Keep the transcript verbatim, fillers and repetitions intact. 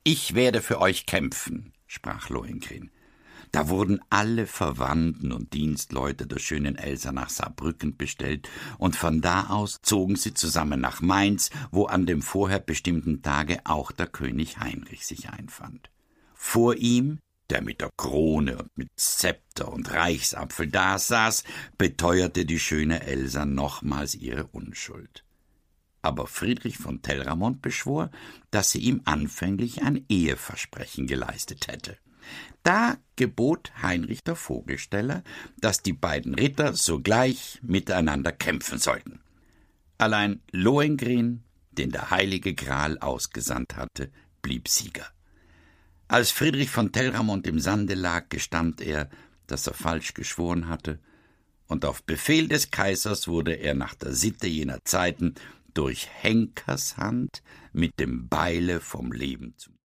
»Ich werde für euch kämpfen«, sprach Lohengrin. Da wurden alle Verwandten und Dienstleute der schönen Elsa nach Saarbrücken bestellt, und von da aus zogen sie zusammen nach Mainz, wo an dem vorher bestimmten Tage auch der König Heinrich sich einfand. Vor ihm, der mit der Krone und mit Zepter und Reichsapfel dasaß, beteuerte die schöne Elsa nochmals ihre Unschuld. Aber Friedrich von Telramund beschwor, dass sie ihm anfänglich ein Eheversprechen geleistet hätte. Da gebot Heinrich der Vogelsteller, dass die beiden Ritter sogleich miteinander kämpfen sollten. Allein Lohengrin, den der heilige Gral ausgesandt hatte, blieb Sieger. Als Friedrich von Telramund im Sande lag, gestand er, dass er falsch geschworen hatte, und auf Befehl des Kaisers wurde er nach der Sitte jener Zeiten durch Henkershand mit dem Beile vom Leben zum